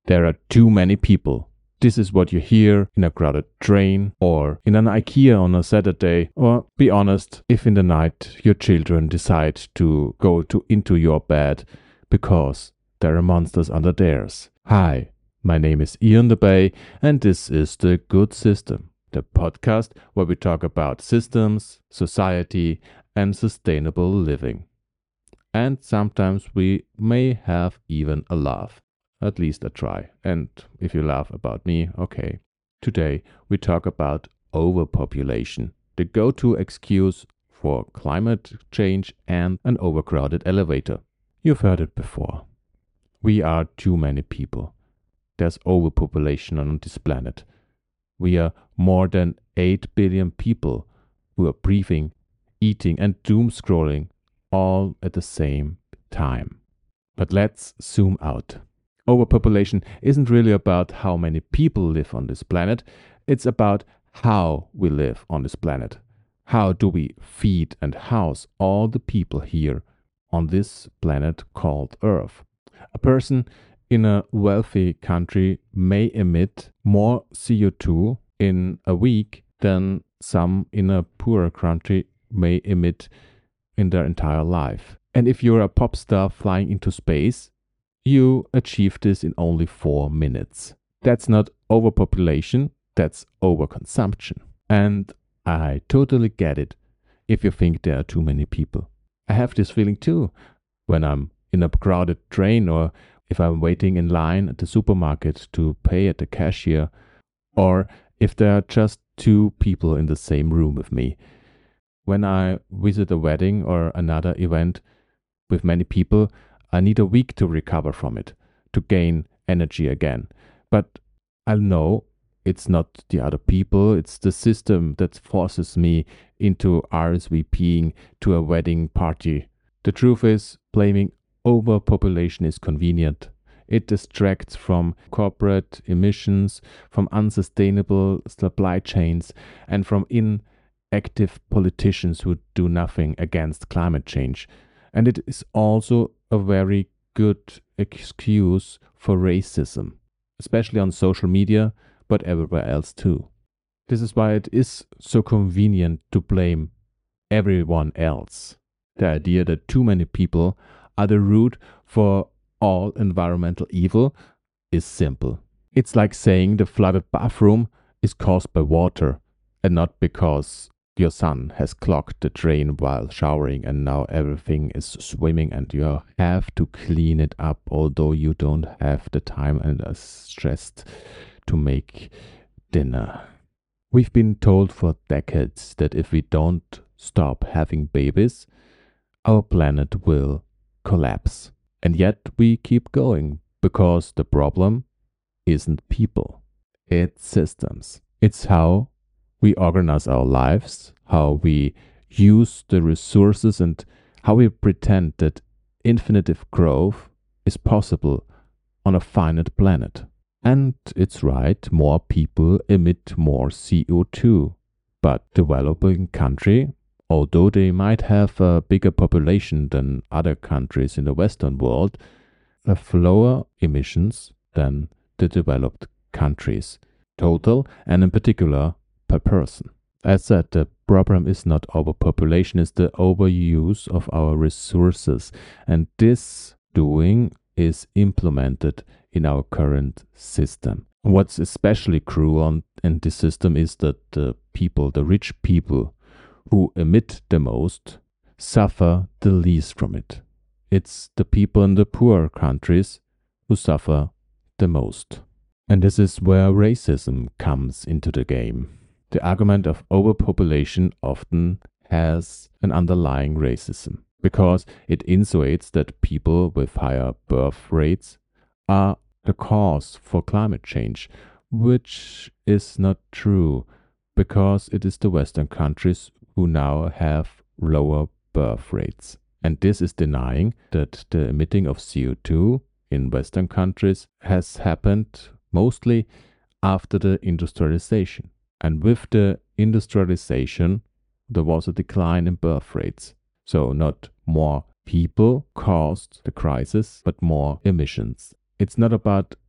There are too many people. This is what you hear in a crowded train or in an IKEA on a Saturday, or be honest, if in the night your children decide to go into your bed because there are monsters under theirs. Hi, my name is Ian the Bay, and this is The Good System, the podcast where we talk about systems, society, and sustainable living. And sometimes we may have even a laugh. At least a try. And if you laugh about me, okay. Today we talk about overpopulation, the go-to excuse for climate change and an overcrowded elevator. You've heard it before. We are too many people. There's overpopulation on this planet. We are more than 8 billion people who are breathing, eating, and doom scrolling all at the same time. But let's zoom out. Overpopulation isn't really about how many people live on this planet. It's about how we live on this planet. How do we feed and house all the people here on this planet called Earth? A person in a wealthy country may emit more CO2 in a week than some in a poorer country may emit in their entire life. And if you're a pop star flying into space, you achieve this in only 4 minutes. That's not overpopulation, that's overconsumption. And I totally get it if you think there are too many people. I have this feeling too when I'm in a crowded train, or if I'm waiting in line at the supermarket to pay at the cashier, or if there are just 2 people in the same room with me. When I visit a wedding or another event with many people, I need a week to recover from it, to gain energy again. But I'll know it's not the other people, it's the system that forces me into RSVPing to a wedding party. The truth is, blaming overpopulation is convenient. It distracts from corporate emissions, from unsustainable supply chains, and from inactive politicians who do nothing against climate change. And it is also a very good excuse for racism, especially on social media, but everywhere else too. This is why it is so convenient to blame everyone else. The idea that too many people are the root for all environmental evil is simple. It's like saying the flooded bathroom is caused by water and not because your son has clogged the drain while showering and now everything is swimming and you have to clean it up, although you don't have the time and are stressed to make dinner. We've been told for decades that if we don't stop having babies, our planet will collapse. And yet we keep going because the problem isn't people, it's systems. It's how we organize our lives, how we use the resources, and how we pretend that infinitive growth is possible on a finite planet. And it's right, more people emit more CO2. But developing country, although they might have a bigger population than other countries in the Western world, have lower emissions than the developed countries, total and in particular per person. As said, the problem is not overpopulation, it's the overuse of our resources. And this doing is implemented in our current system. What's especially cruel in this system is that the rich people who emit the most, suffer the least from it. It's the people in the poor countries who suffer the most. And this is where racism comes into the game. The argument of overpopulation often has an underlying racism, because it insinuates that people with higher birth rates are the cause for climate change, which is not true, because it is the Western countries who now have lower birth rates. And this is denying that the emitting of CO2 in Western countries has happened mostly after the industrialization. And with the industrialization, there was a decline in birth rates. So not more people caused the crisis, but more emissions. It's not about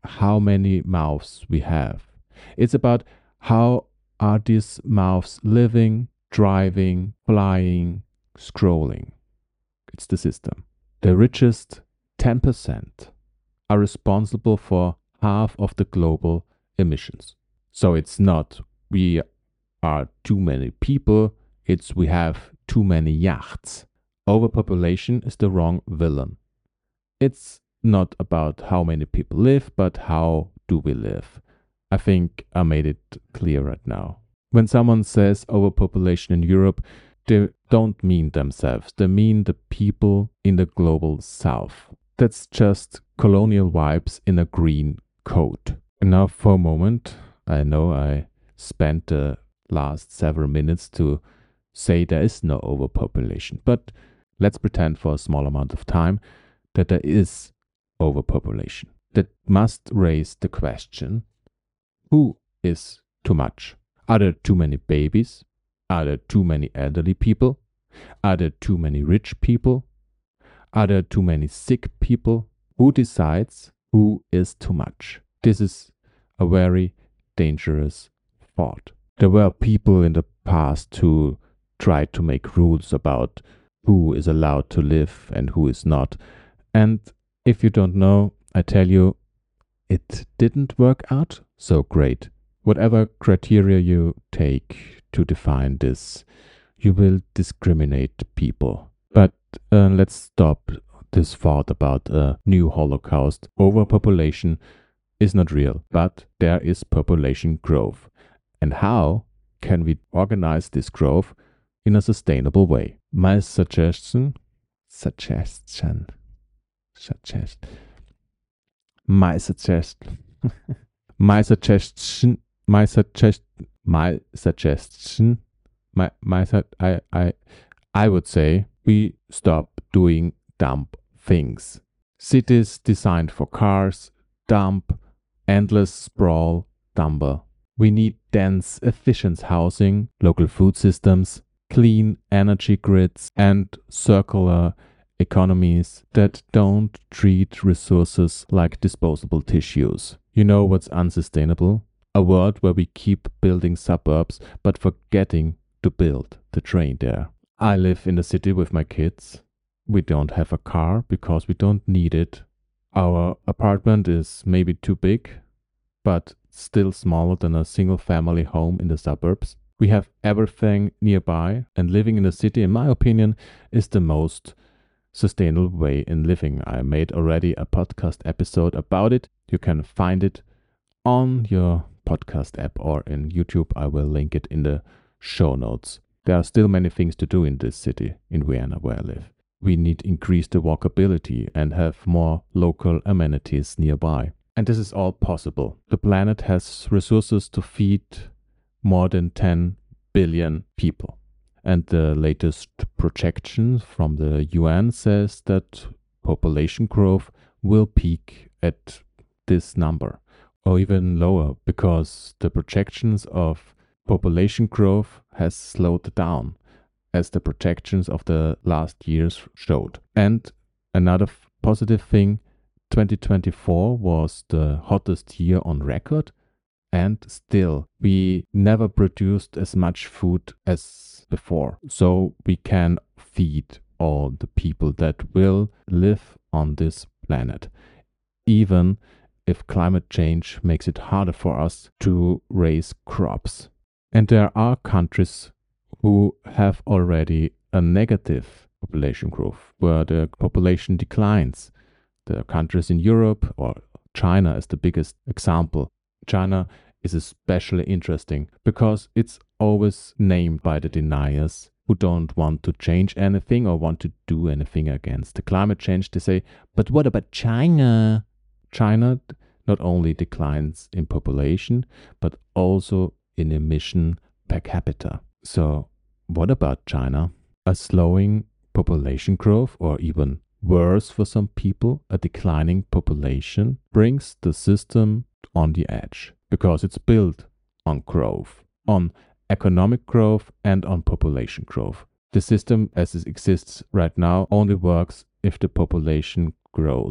how many mouths we have. It's about how are these mouths living, driving, flying, scrolling. It's the system. The richest 10% are responsible for half of the global emissions. So it's not we are too many people, it's we have too many yachts. Overpopulation is the wrong villain. It's not about how many people live, but how do we live. I think I made it clear right now. When someone says overpopulation in Europe, they don't mean themselves. They mean the people in the global south. That's just colonial vibes in a green coat. And now for a moment, I know I spent the last several minutes to say there is no overpopulation, but let's pretend for a small amount of time that there is overpopulation. That must raise the question, who is too much? Are there too many babies? Are there too many elderly people? Are there too many rich people? Are there too many sick people? Who decides who is too much? This is a very dangerous thought. There were people in the past who tried to make rules about who is allowed to live and who is not. And if you don't know, I tell you, it didn't work out so great. Whatever criteria you take to define this, you will discriminate people. But let's stop this thought about a new Holocaust. Overpopulation is not real, but there is population growth. And how can we organize this growth in a sustainable way? My suggestion, my suggestion, I would say we stop doing dumb things. Cities designed for cars, dump, endless sprawl, dumber. We need dense, efficient housing, local food systems, clean energy grids, and circular economies that don't treat resources like disposable tissues. You know what's unsustainable? A world where we keep building suburbs but forgetting to build the train there. I live in the city with my kids. We don't have a car because we don't need it. Our apartment is maybe too big, but still smaller than a single family home in the suburbs. We have everything nearby, and living in the city, in my opinion, is the most sustainable way in living. I made already a podcast episode about it. You can find it on your podcast app or in YouTube. I will link it in the show notes. There are still many things to do in this city, in Vienna, where I live. We need to increase the walkability and have more local amenities nearby. And this is all possible. The planet has resources to feed more than 10 billion people. And the latest projection from the UN says that population growth will peak at this number or even lower, because the projections of population growth has slowed down as the projections of the last years showed. And another positive thing, 2024 was the hottest year on record, and still we never produced as much food as before. So we can feed all the people that will live on this planet, even if climate change makes it harder for us to raise crops. And there are countries who have already a negative population growth, where the population declines. The countries in Europe, or China is the biggest example. China is especially interesting because it's always named by the deniers who don't want to change anything or want to do anything against the climate change. They say, but what about China? China not only declines in population, but also in emission per capita. So what about China? A slowing population growth, or even worse for some people, a declining population, brings the system on the edge because it's built on growth, on economic growth and on population growth. The system as it exists right now only works if the population grows.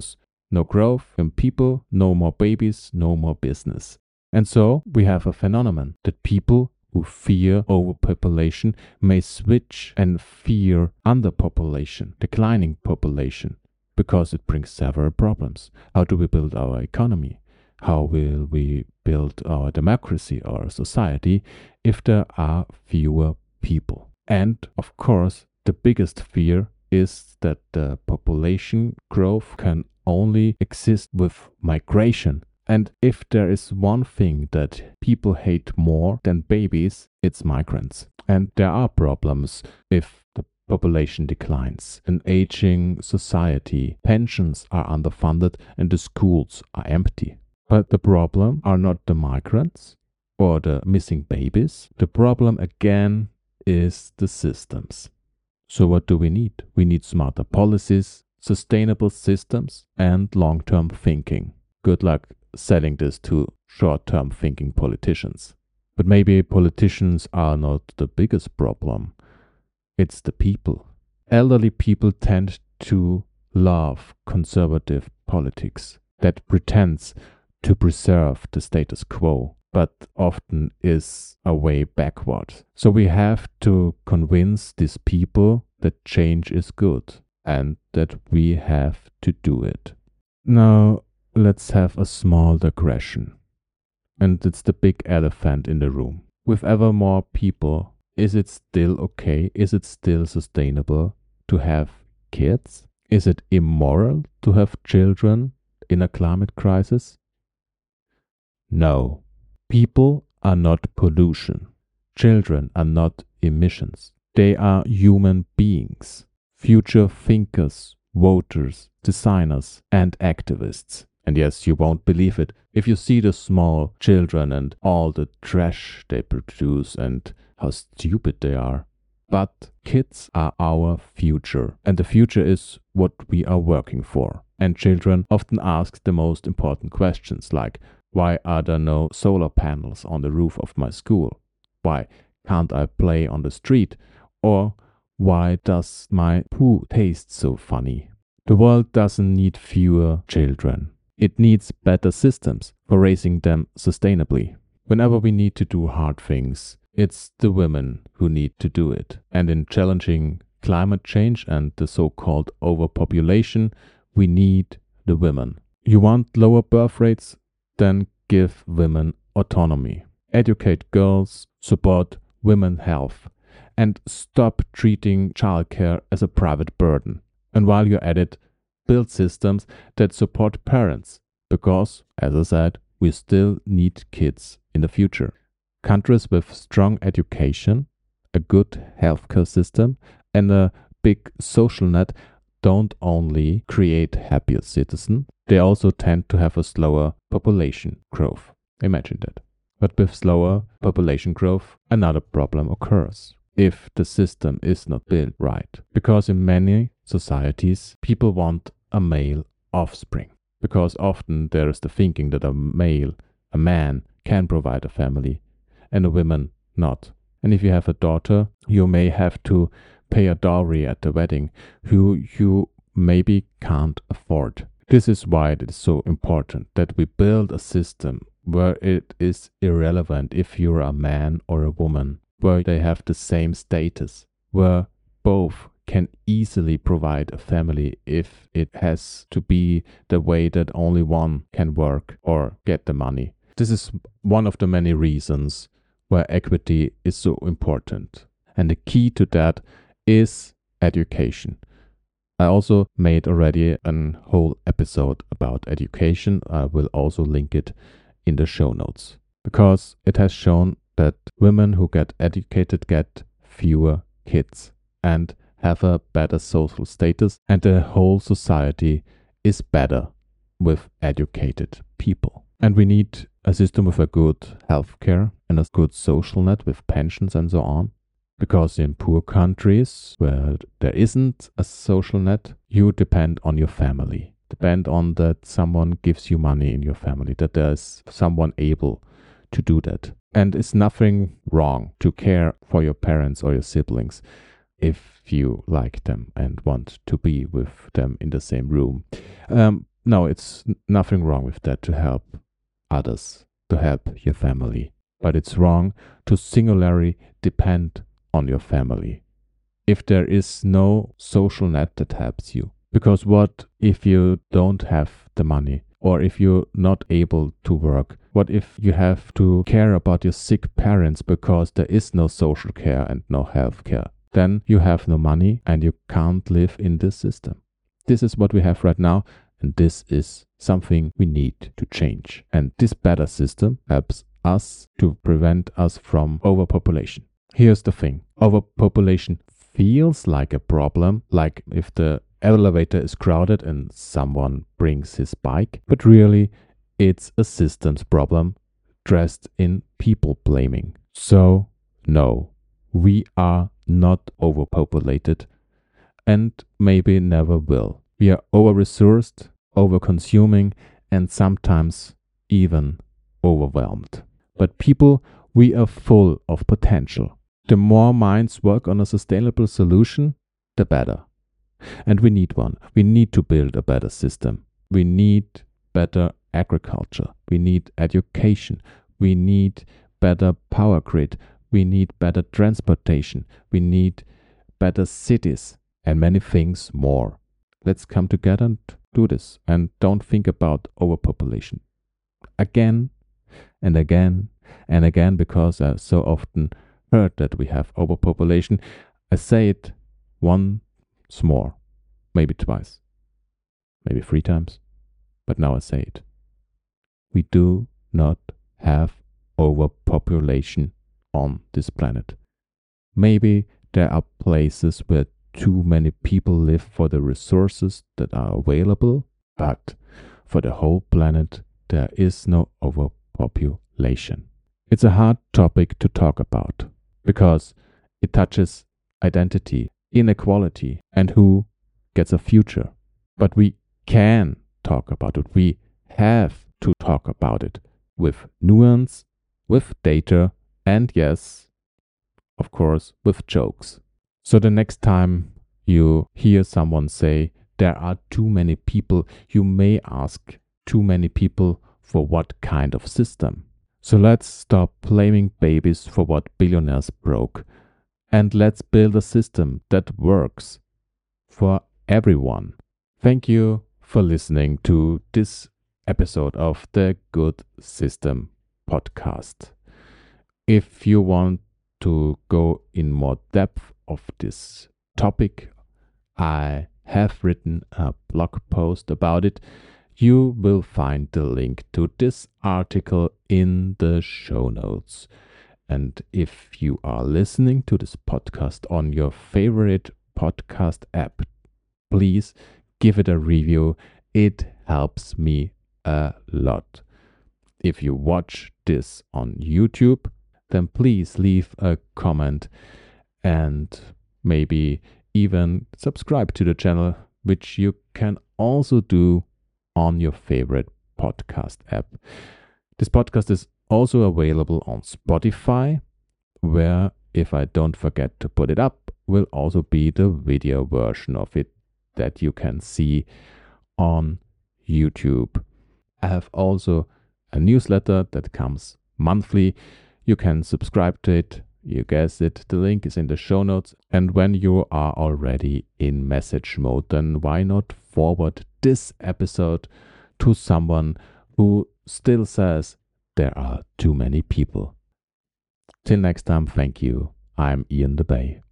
No growth in people, no more babies, no more business. And so we have a phenomenon that people who fear overpopulation may switch and fear underpopulation, declining population, because it brings several problems. How do we build our economy? How will we build our democracy or society if there are fewer people? And of course, the biggest fear is that the population growth can only exist with migration. And if there is one thing that people hate more than babies, it's migrants. And there are problems if the population declines. An aging society, pensions are underfunded, and the schools are empty. But the problem are not the migrants or the missing babies. The problem again is the systems. So what do we need? We need smarter policies, sustainable systems, and long-term thinking. Good luck selling this to short-term thinking politicians. But maybe politicians are not the biggest problem. It's the people. Elderly people tend to love conservative politics that pretends to preserve the status quo, but often is a way backward. So we have to convince these people that change is good and that we have to do it. Now, let's have a small digression. And it's the big elephant in the room. With ever more people, is it still okay? Is it still sustainable to have kids? Is it immoral to have children in a climate crisis? No. People are not pollution. Children are not emissions. They are human beings, future thinkers, voters, designers, and activists. And yes, you won't believe it if you see the small children and all the trash they produce and how stupid they are. But kids are our future, and the future is what we are working for. And children often ask the most important questions like, why are there no solar panels on the roof of my school? Why can't I play on the street? Or why does my poo taste so funny? The world doesn't need fewer children. It needs better systems for raising them sustainably. Whenever we need to do hard things, it's the women who need to do it. And in challenging climate change and the so-called overpopulation, we need the women. You want lower birth rates? Then give women autonomy. Educate girls, support women's health, and stop treating childcare as a private burden. And while you're at it, build systems that support parents, because, as I said, we still need kids in the future. Countries with strong education, a good healthcare system, and a big social net don't only create happier citizens, they also tend to have a slower population growth. Imagine that. But with slower population growth, another problem occurs if the system is not built right. Because in many societies, people want a male offspring. Because often there is the thinking that a man, can provide a family, and a woman not. And if you have a daughter, you may have to pay a dowry at the wedding, who you maybe can't afford. This is why it is so important that we build a system where it is irrelevant if you're a man or a woman, where they have the same status, where both can easily provide a family if it has to be the way that only one can work or get the money. This is one of the many reasons why equity is so important. And the key to that is education. I also made already a whole episode about education. I will also link it in the show notes, because it has shown that women who get educated get fewer kids and have a better social status, and the whole society is better with educated people. And we need a system with a good healthcare and a good social net with pensions and so on. Because in poor countries where there isn't a social net, you depend on your family. Depend on that someone gives you money in your family, that there's someone able to do that. And it's nothing wrong to care for your parents or your siblings if you like them and want to be with them in the same room. no, it's nothing wrong with that to help others, to help your family. But it's wrong to singularly depend on your family if there is no social net that helps you. Because what if you don't have the money, or if you're not able to work? What if you have to care about your sick parents because there is no social care and no health care? Then you have no money and you can't live in this system. This is what we have right now, and this is something we need to change. And this better system helps us to prevent us from overpopulation. Here's the thing. Overpopulation feels like a problem, like if the elevator is crowded and someone brings his bike, but really it's a systems problem dressed in people blaming. So, no, we are not overpopulated and maybe never will. We are over-resourced, over-consuming, and sometimes even overwhelmed. But people, we are full of potential. The more minds work on a sustainable solution, the better. And we need one. We need to build a better system. We need better agriculture. We need education. We need better power grid. We need better transportation. We need better cities and many things more. Let's come together and do this. And don't think about overpopulation. Again and again and again, because I so often heard that we have overpopulation. I say it once more, maybe twice, maybe 3 times, but now I say it. We do not have overpopulation on this planet. Maybe there are places where too many people live for the resources that are available, but for the whole planet there is no overpopulation. It's a hard topic to talk about because it touches identity, inequality, and who gets a future. But we can talk about it. We have to talk about it with nuance, with data, and yes, of course, with jokes. So the next time you hear someone say there are too many people, you may ask, too many people for what kind of system? So let's stop blaming babies for what billionaires broke, and let's build a system that works for everyone. Thank you for listening to this episode of the Good System podcast. If you want to go in more depth of this topic, I have written a blog post about it. You will find the link to this article in the show notes. And if you are listening to this podcast on your favorite podcast app, please give it a review. It helps me a lot. If you watch this on YouTube, then please leave a comment and maybe even subscribe to the channel, which you can also do on your favorite podcast app. This podcast is also available on Spotify, where, if I don't forget to put it up, will also be the video version of it that you can see on YouTube. I have also a newsletter that comes monthly. You can subscribe to it. You guessed it. The link is in the show notes. And when you are already in message mode, then why not forward this episode to someone who still says there are too many people. Till next time, thank you. I'm Ian the Bay.